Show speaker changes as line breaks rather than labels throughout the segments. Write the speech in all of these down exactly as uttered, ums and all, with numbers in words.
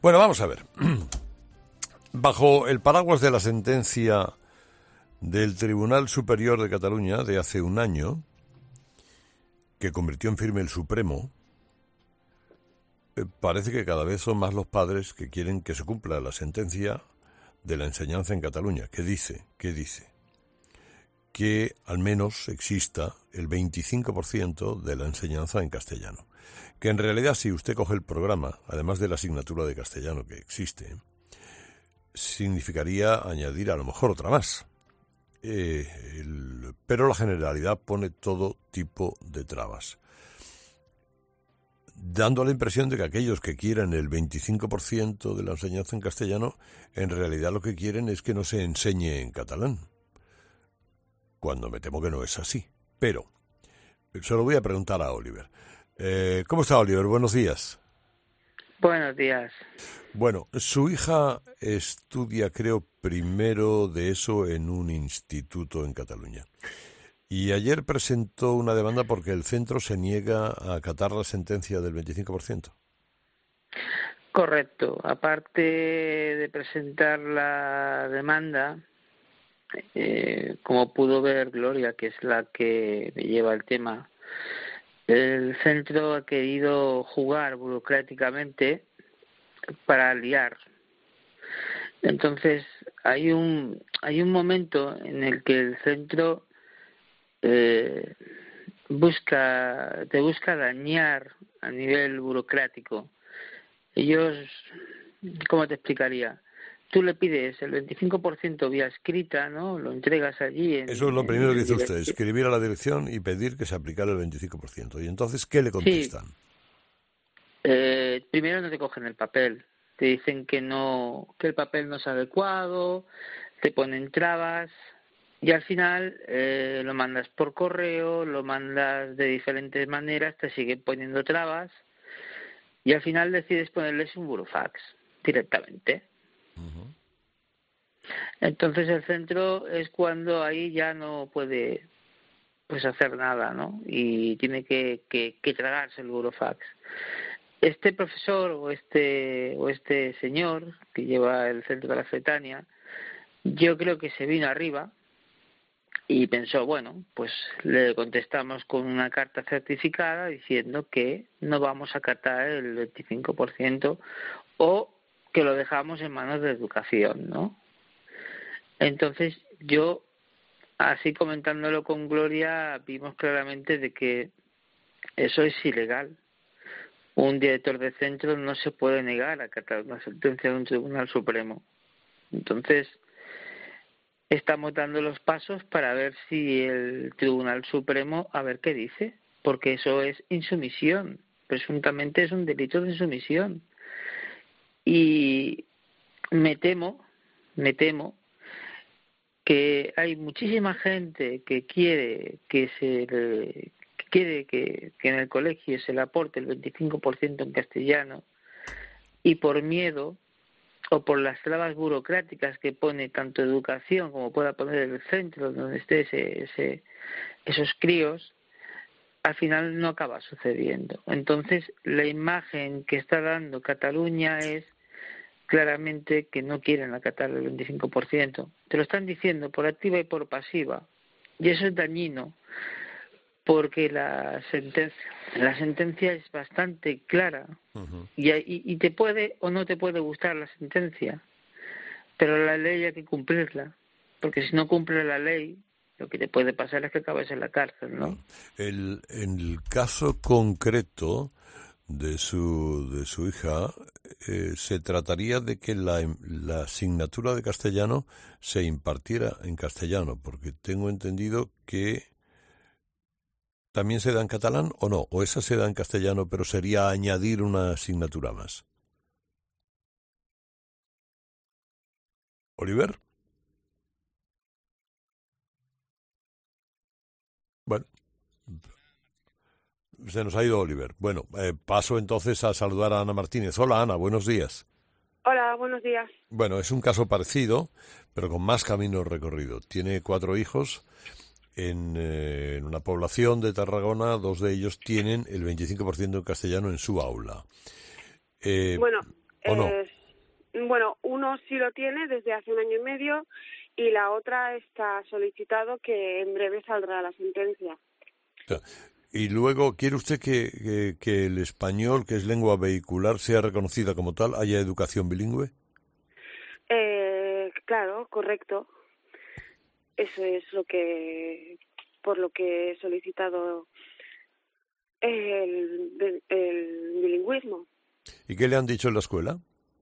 Bueno, vamos a ver. Bajo el paraguas de la sentencia del Tribunal Superior de Cataluña de hace un año, que convirtió en firme el Supremo, eh, parece que cada vez son más los padres que quieren que se cumpla la sentencia de la enseñanza en Cataluña. ¿Qué dice? ¿Qué dice? Que al menos exista el veinticinco por ciento de la enseñanza en castellano. Que en realidad, si usted coge el programa, además de la asignatura de castellano que existe, significaría añadir a lo mejor otra más. Eh, el, pero la Generalidad pone todo tipo de trabas, dando la impresión de que aquellos que quieren el veinticinco por ciento de la enseñanza en castellano, en realidad lo que quieren es que no se enseñe en catalán, cuando me temo que no es así. Pero se lo voy a preguntar a Oliver. Eh, ¿Cómo está, Oliver? Buenos días.
Buenos días.
Bueno, su hija estudia, creo, primero de eso en un instituto en Cataluña. Y ayer presentó una demanda porque el centro se niega a acatar la sentencia del veinticinco por ciento.
Correcto. Aparte de presentar la demanda, eh, como pudo ver Gloria, que es la que lleva el tema, el centro ha querido jugar burocráticamente para liar. Entonces hay un hay un momento en el que el centro eh, busca te busca dañar a nivel burocrático. Ellos, ¿cómo te explicaría? Tú le pides el veinticinco por ciento vía escrita, ¿no? Lo entregas allí. En,
Eso es lo primero
en,
que hizo
en,
usted, escribir a la dirección y pedir que se aplicara el veinticinco por ciento. ¿Y entonces qué le contestan?
Sí. Eh, primero no te cogen el papel. Te dicen que no, que el papel no es adecuado, te ponen trabas y al final eh, lo mandas por correo, lo mandas de diferentes maneras, te siguen poniendo trabas y al final decides ponerles un burofax directamente. Uh-huh. Entonces el centro es cuando ahí ya no puede pues hacer nada, ¿no? Y tiene que, que, que tragarse el burofax. Este profesor o este o este señor que lleva el centro de la Fretania, yo creo que se vino arriba y pensó, bueno, pues le contestamos con una carta certificada diciendo que no vamos a acatar el veinticinco por ciento o que lo dejamos en manos de educación, ¿no? Entonces yo, así comentándolo con Gloria, vimos claramente de que eso es ilegal. Un director de centro no se puede negar a acatar una sentencia de un Tribunal Supremo. Entonces, estamos dando los pasos para ver si el Tribunal Supremo, a ver qué dice, porque eso es insumisión, presuntamente es un delito de insumisión. Y me temo, me temo que hay muchísima gente que quiere que se le, que quiere que, que en el colegio se le aporte el veinticinco por ciento en castellano y por miedo o por las trabas burocráticas que pone tanto educación como pueda poner el centro donde esté ese, ese, esos críos, al final no acaba sucediendo. Entonces la imagen que está dando Cataluña es claramente que no quieren acatar el veinticinco por ciento. Te lo están diciendo por activa y por pasiva. Y eso es dañino, porque la sentencia, la sentencia es bastante clara. Uh-huh. y, y, y te puede o no te puede gustar la sentencia, pero la ley hay que cumplirla, porque si no cumple la ley, lo que te puede pasar es que acabes en la cárcel, ¿no?
El, en el caso concreto de su de su hija, eh, se trataría de que la, la asignatura de castellano se impartiera en castellano, porque tengo entendido que también se da en catalán o no, o esa se da en castellano, pero sería añadir una asignatura más. ¿Oliver? Bueno, se nos ha ido Oliver. Bueno, eh, paso entonces a saludar a Ana Martínez. Hola, Ana, buenos días.
Hola, buenos días.
Bueno, es un caso parecido, pero con más camino recorrido. Tiene cuatro hijos en, eh, en una población de Tarragona. Dos de ellos tienen el veinticinco por ciento en castellano en su aula.
Eh, bueno,
¿O no?
Eh, bueno, uno sí lo tiene desde hace un año y medio y la otra está solicitado que en breve saldrá la sentencia.
Y luego, ¿quiere usted que, que, que el español, que es lengua vehicular, sea reconocida como tal? ¿Haya educación bilingüe?
Eh, claro, correcto. Eso es lo que, por lo que he solicitado el, el bilingüismo.
¿Y qué le han dicho en la escuela?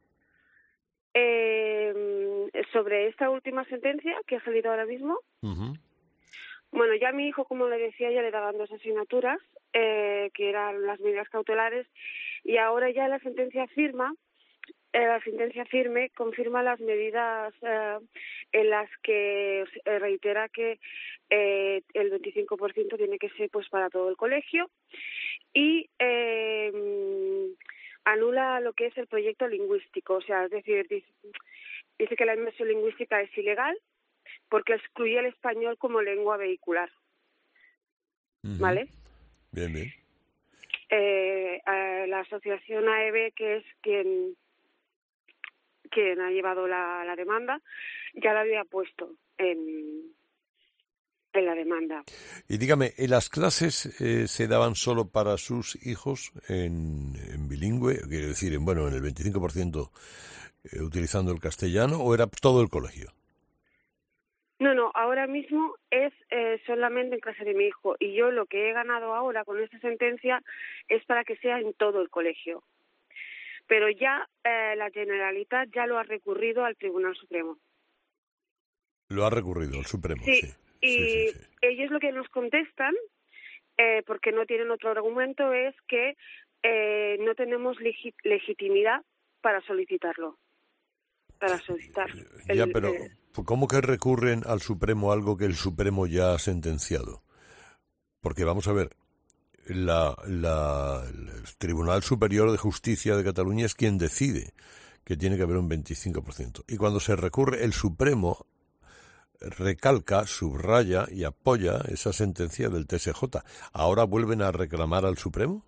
Eh, sobre esta última sentencia que ha salido ahora mismo,
Uh-huh.
bueno, ya a mi hijo, como le decía, ya le daban dos asignaturas, eh, que eran las medidas cautelares, y ahora ya la sentencia firma, eh, la sentencia firme confirma las medidas eh, en las que eh, reitera que eh, el veinticinco por ciento tiene que ser pues para todo el colegio y eh, anula lo que es el proyecto lingüístico, o sea, es decir, dice, dice que la inmersión lingüística es ilegal porque excluye el español como lengua vehicular.
Uh-huh.
¿Vale?
Bien, bien.
Eh, eh, la asociación A E B, que es quien quien ha llevado la, la demanda, ya la había puesto en, en la demanda.
Y dígame, ¿en las clases eh, se daban solo para sus hijos en, en bilingüe? Quiero decir, en, bueno, en el veinticinco por ciento eh, utilizando el castellano, ¿o era todo el colegio?
No, no, ahora mismo es eh, solamente en clase de mi hijo y yo lo que he ganado ahora con esta sentencia es para que sea en todo el colegio. Pero ya eh, la Generalitat ya lo ha recurrido al Tribunal Supremo.
Lo ha recurrido al Supremo,
Sí,
sí.
y
Sí, sí, sí.
ellos lo que nos contestan, eh, porque no tienen otro argumento, es que eh, no tenemos legi- legitimidad para solicitarlo. Para solicitar. El,
Ya, pero
el,
¿cómo que recurren al Supremo algo que el Supremo ya ha sentenciado? Porque vamos a ver, la, la, el Tribunal Superior de Justicia de Cataluña es quien decide que tiene que haber un veinticinco por ciento. Y cuando se recurre, el Supremo recalca, subraya y apoya esa sentencia del T S J. ¿Ahora vuelven a reclamar al Supremo?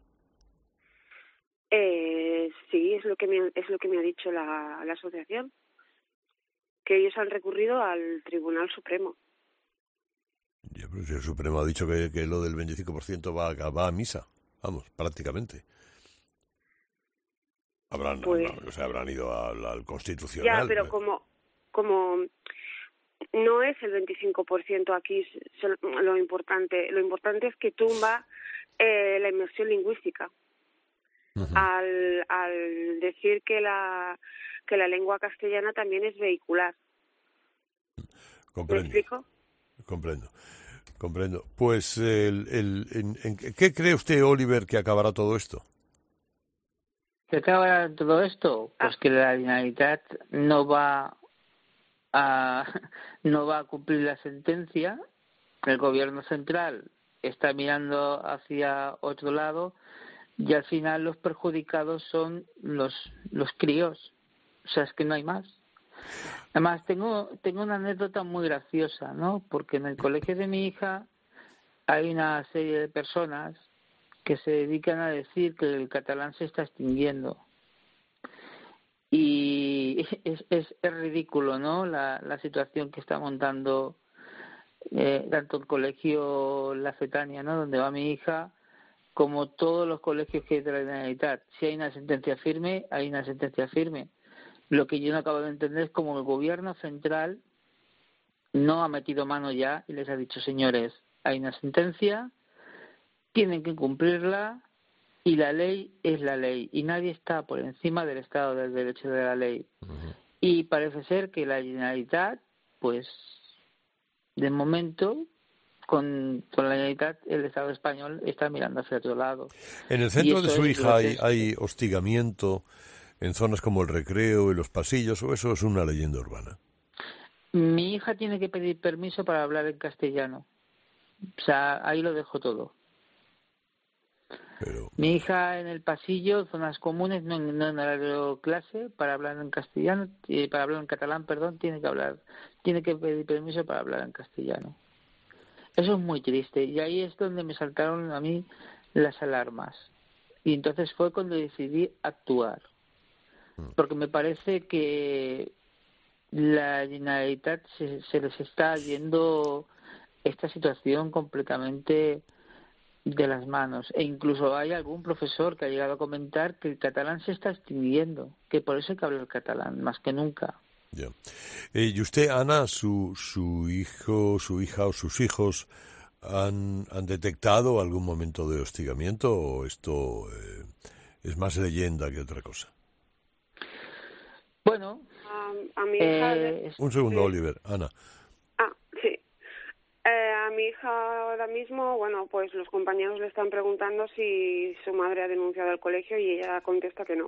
eh, sí, es lo que me, es lo que me ha dicho la, la asociación, que ellos han recurrido al Tribunal Supremo.
Ya, pero si el Supremo ha dicho que, que lo del veinticinco por ciento va, a- va a misa, vamos, prácticamente. Habrán,
Pues,
habrán, o sea, habrán ido al, al
ya,
Constitucional.
pero como como no es el veinticinco por ciento aquí lo importante, lo importante es que tumba eh, la inmersión lingüística. Uh-huh. al, al decir que la que la lengua castellana también es vehicular.
Comprendo.
¿Me explico?
Comprendo. Comprendo. Pues, el, el, en, en, ¿qué cree usted, Oliver, que acabará todo esto?
¿Qué acabará todo esto? Pues ah. que la Generalitat no va a no va a cumplir la sentencia. El gobierno central está mirando hacia otro lado y al final los perjudicados son los los críos. O sea, es que no hay más. Además, tengo tengo una anécdota muy graciosa, ¿no? Porque en el colegio de mi hija hay una serie de personas que se dedican a decir que el catalán se está extinguiendo. Y es, es, es ridículo, ¿no? La, la situación que está montando eh, tanto el colegio La Cetania, ¿no? Donde va mi hija, como todos los colegios que hay de la Generalitat. Si hay una sentencia firme, hay una sentencia firme. Lo que yo no acabo de entender es cómo el gobierno central no ha metido mano ya y les ha dicho, señores, hay una sentencia, tienen que cumplirla y la ley es la ley y nadie está por encima del Estado del Derecho de la ley. Uh-huh. Y parece ser que la Generalitat, pues, de momento, con, con la Generalitat, el Estado español está mirando hacia otro lado.
En el centro de su hija hay, hay hostigamiento en zonas como el Recreo y los pasillos, o eso es una leyenda urbana.
Mi hija tiene que pedir permiso para hablar en castellano. O sea, ahí lo dejo todo.
Pero...
Mi hija en el pasillo, zonas comunes, no, no en horario clase, para hablar en castellano, eh, para hablar en catalán, perdón, tiene que hablar, tiene que pedir permiso para hablar en castellano. Eso es muy triste y ahí es donde me saltaron a mí las alarmas. Y entonces fue cuando decidí actuar. porque me parece que la Generalitat se, se les está yendo esta situación completamente de las manos, e incluso hay algún profesor que ha llegado a comentar que el catalán se está extinguiendo, que por eso hay que hablar catalán más que nunca.
Ya. Eh, y usted, Ana, su su hijo, su hija o sus hijos han han detectado algún momento de hostigamiento, o esto eh, es más leyenda que otra cosa.
Bueno,
a, a mi hija
eh,
le...
Un segundo,
sí.
Oliver, Ana.
Ah, sí. Eh, a mi hija ahora mismo, bueno, pues los compañeros le están preguntando si su madre ha denunciado al colegio y ella contesta que no.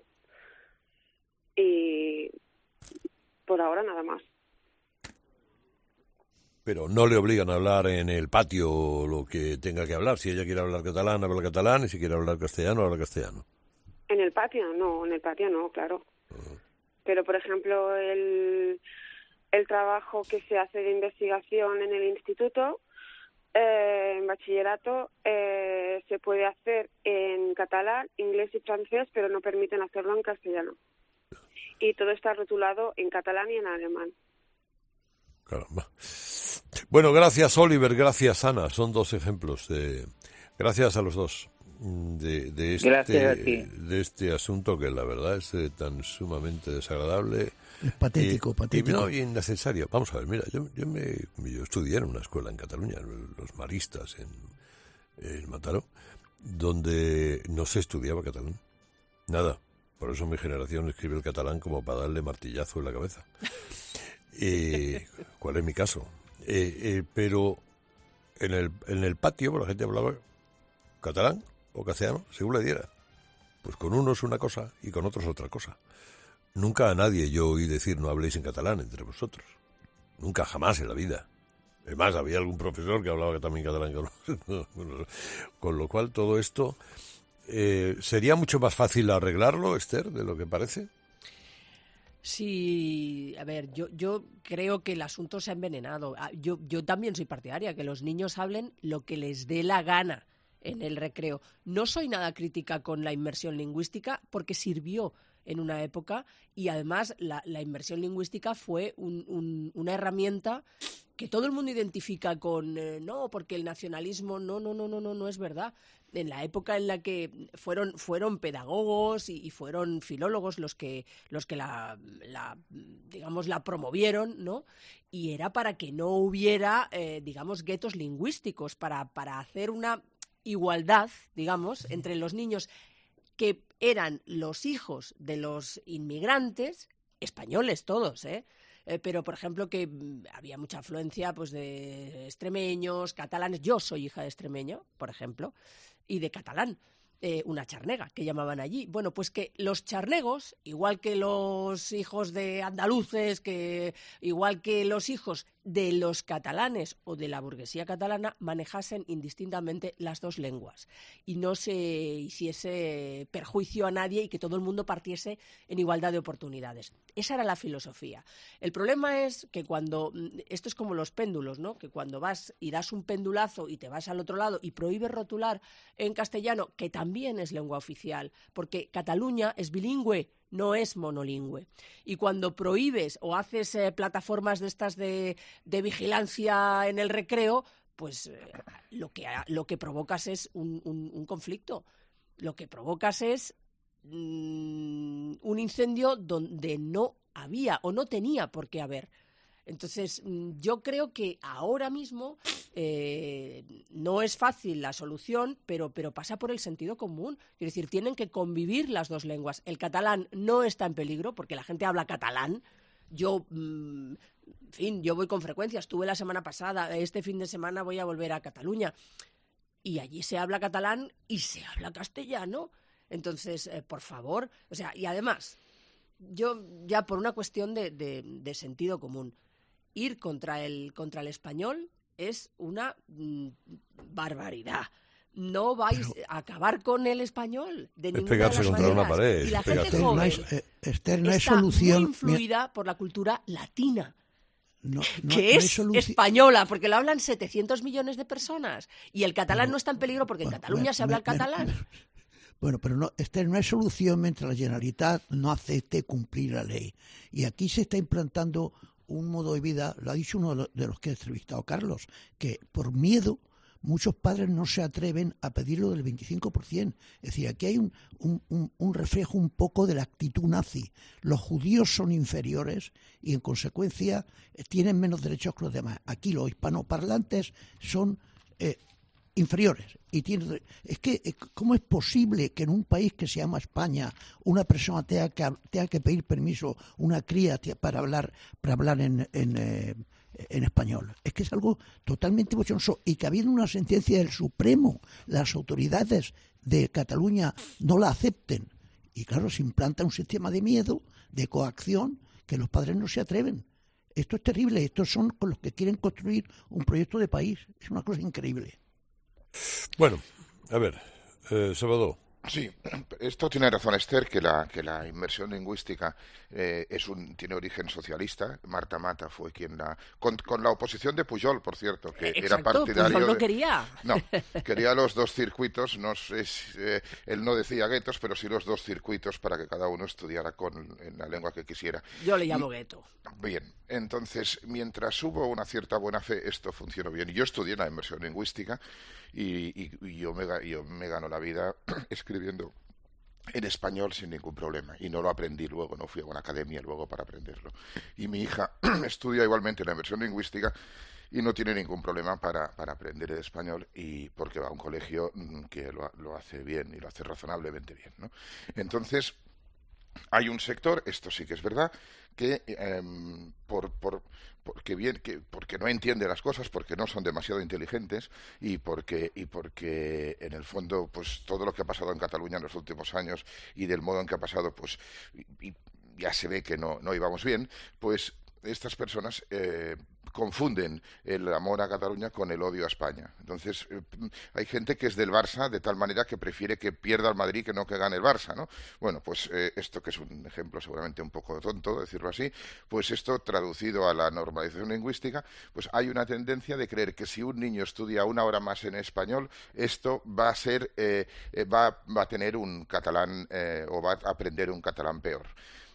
Y por ahora nada más.
Pero no le obligan a hablar en el patio lo que tenga que hablar. Si ella quiere hablar catalán, habla catalán, y si quiere hablar castellano, habla castellano.
En el patio, no, en el patio no, claro. Uh-huh. Pero, por ejemplo, el... el trabajo que se hace de investigación en el instituto, eh, en bachillerato, eh, se puede hacer en catalán, inglés y francés, pero no permiten hacerlo en castellano. Y todo está rotulado en catalán y en alemán.
Caramba. Bueno, gracias, Oliver, gracias, Ana. Son dos ejemplos. De... Gracias a los dos. De, de, este, de este asunto que la verdad es eh, tan sumamente desagradable.
Es patético,
y,
patético.
Y, no, y innecesario. Vamos a ver, mira, yo, yo, me, yo estudié en una escuela en Cataluña, los Maristas, en, en Mataró, donde no se estudiaba catalán. Nada. Por eso mi generación escribe el catalán como para darle martillazo en la cabeza. Eh, ¿Cuál es mi caso? Eh, eh, pero en el, en el patio pues, la gente hablaba catalán o castellano, según le diera. Pues con unos una cosa y con otros otra cosa. Nunca a nadie yo oí decir no habléis en catalán entre vosotros. Nunca, jamás en la vida. Es más, había algún profesor que hablaba también catalán. Con lo cual todo esto... Eh, ¿Sería mucho más fácil arreglarlo, Esther, de lo que parece?
Sí, a ver, yo, yo creo que el asunto se ha envenenado. Yo, yo también soy partidaria, que los niños hablen lo que les dé la gana en el recreo. No soy nada crítica con la inmersión lingüística porque sirvió en una época y además la, la inmersión lingüística fue un, un, una herramienta que todo el mundo identifica con eh, no, porque el nacionalismo no, no, no, no, no, no es verdad. En la época en la que fueron fueron pedagogos y, y fueron filólogos los que los que la, la digamos la promovieron, ¿no? Y era para que no hubiera eh, digamos guetos lingüísticos, para para hacer una igualdad, digamos, entre los niños que eran los hijos de los inmigrantes, españoles todos, ¿eh? Eh, pero, por ejemplo, que mm, había mucha afluencia pues, de extremeños, catalanes. Yo soy hija de extremeño, por ejemplo, y de catalán, eh, una charnega, que llamaban allí. Bueno, pues que los charnegos, igual que los hijos de andaluces, que igual que los hijos de los catalanes o de la burguesía catalana, manejasen indistintamente las dos lenguas y no se hiciese perjuicio a nadie y que todo el mundo partiese en igualdad de oportunidades. Esa era la filosofía. El problema es que cuando, esto es como los péndulos, ¿no? Que cuando vas y das un pendulazo y te vas al otro lado y prohíbes rotular en castellano, que también es lengua oficial, porque Cataluña es bilingüe, no es monolingüe. Y cuando prohíbes o haces eh, plataformas de estas de, de vigilancia en el recreo, pues eh, lo que lo que provocas es un, un, un conflicto. Lo que provocas es mmm, un incendio donde no había o no tenía por qué haber. Entonces, yo creo que ahora mismo eh, no es fácil la solución, pero, pero pasa por el sentido común. Es decir, tienen que convivir las dos lenguas. El catalán no está en peligro porque la gente habla catalán. Yo, mmm, en fin, yo voy con frecuencia. Estuve la semana pasada, este fin de semana voy a volver a Cataluña. Y allí se habla catalán y se habla castellano. Entonces, eh, por favor, o sea, y además, yo ya por una cuestión de, de, de sentido común, ir contra el, contra el español es una mm, barbaridad. No vais Pero, a acabar con el español de ninguna de las maneras. Es pegarse contra una pared. Y la gente
Esther,
joven
no hay, eh, Esther, no hay
está
solución.
muy influida por la cultura latina.
No, no,
que
no
es española, porque lo hablan setecientos millones de personas. Y el catalán no está en peligro porque en Cataluña me, se habla el catalán.
Me, Bueno, pero no, Esther, no hay solución mientras la Generalitat no acepte cumplir la ley. Y aquí se está implantando un modo de vida, lo ha dicho uno de los, de los que he entrevistado, Carlos, que por miedo muchos padres no se atreven a pedirlo del veinticinco por ciento. Es decir, aquí hay un, un, un, un reflejo un poco de la actitud nazi. Los judíos son inferiores y en consecuencia tienen menos derechos que los demás. Aquí los hispanoparlantes son eh, inferiores. Y tiene, es que, ¿cómo es posible que en un país que se llama España una persona tenga que, tenga que pedir permiso, una cría, para hablar, para hablar en, en, eh, en español? Es que es algo totalmente bochornoso. Y que habiendo una sentencia del Supremo, las autoridades de Cataluña no la acepten. Y claro, se implanta un sistema de miedo, de coacción, que los padres no se atreven. Esto es terrible. Estos son con los que quieren construir un proyecto de país. Es una cosa increíble.
Bueno, a ver, eh, Salvador.
Sí, esto tiene razón Esther, que la que la inmersión lingüística eh, es un tiene origen socialista. Marta Mata fue quien la con, con la oposición de Pujol, por cierto, que
Exacto,
era partidario.
Pujol no
de,
quería.
No, quería los dos circuitos. No sé, si, eh, él no decía guetos, pero sí los dos circuitos para que cada uno estudiara con en la lengua que quisiera.
Yo le llamo gueto.
Bien, entonces mientras hubo una cierta buena fe, esto funcionó bien. Yo estudié la inmersión lingüística y, y, y yo me yo me gano la vida escribiendo en español sin ningún problema, y no lo aprendí luego, no fui a una academia luego para aprenderlo. Y mi hija estudia igualmente la inmersión lingüística y no tiene ningún problema para, para aprender el español, y porque va a un colegio que lo, lo hace bien y lo hace razonablemente bien, ¿no? Entonces, hay un sector, esto sí que es verdad, que eh, por, por, porque bien, que, porque no entiende las cosas, porque no son demasiado inteligentes y porque y porque en el fondo pues todo lo que ha pasado en Cataluña en los últimos años y del modo en que ha pasado pues y, y ya se ve que no no íbamos bien, pues estas personas eh, confunden el amor a Cataluña con el odio a España. Entonces, eh, hay gente que es del Barça de tal manera que prefiere que pierda el Madrid que no que gane el Barça, ¿no? Bueno, pues eh, esto que es un ejemplo seguramente un poco tonto, decirlo así, pues esto traducido a la normalización lingüística, pues hay una tendencia de creer que si un niño estudia una hora más en español, esto va a ser, eh, eh, va, va a tener un catalán eh, o va a aprender un catalán peor.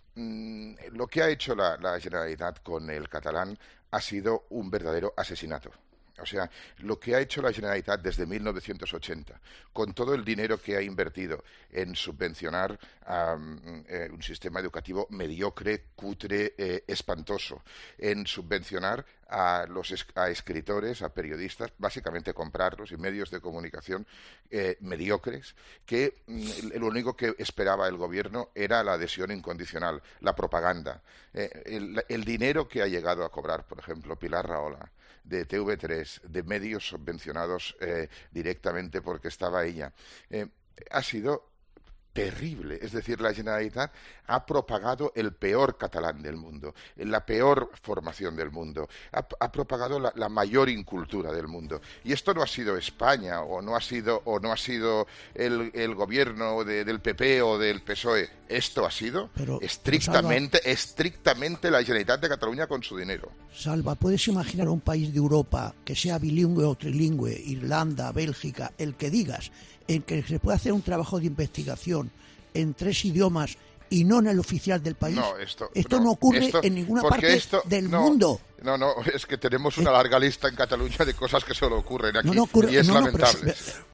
Lo que ha hecho la, la Generalitat con el catalán ha sido un verdadero asesinato. O sea, lo que ha hecho la Generalitat desde mil novecientos ochenta, con todo el dinero que ha invertido en subvencionar um, eh, un sistema educativo mediocre, cutre, eh, espantoso, en subvencionar a los es a escritores, a periodistas, básicamente comprarlos, y medios de comunicación eh, mediocres, que mm, lo único que esperaba el gobierno era la adhesión incondicional, la propaganda. Eh, el, el dinero que ha llegado a cobrar, por ejemplo, Pilar Rahola, de T V tres, de medios subvencionados eh, directamente porque estaba ella, eh, ha sido terrible. Es decir, la Generalitat ha propagado el peor catalán del mundo, la peor formación del mundo, ha, ha propagado la, la mayor incultura del mundo. Y esto no ha sido España, o no ha sido, o no ha sido el, el gobierno de, del P P o del P S O E. Esto ha sido pero, estrictamente, pero Salva, estrictamente la Generalitat de Cataluña con su dinero.
Salva, ¿puedes imaginar un país de Europa que sea bilingüe o trilingüe, Irlanda, Bélgica, el que digas, en que se puede hacer un trabajo de investigación en tres idiomas y no en el oficial del país?
No, esto,
esto
no,
no ocurre
esto,
en ninguna parte
esto,
del
no,
mundo.
No, no, es que tenemos una larga lista en Cataluña de cosas que solo ocurren aquí,
no, no ocurre,
y es
no,
lamentable.
No, pero,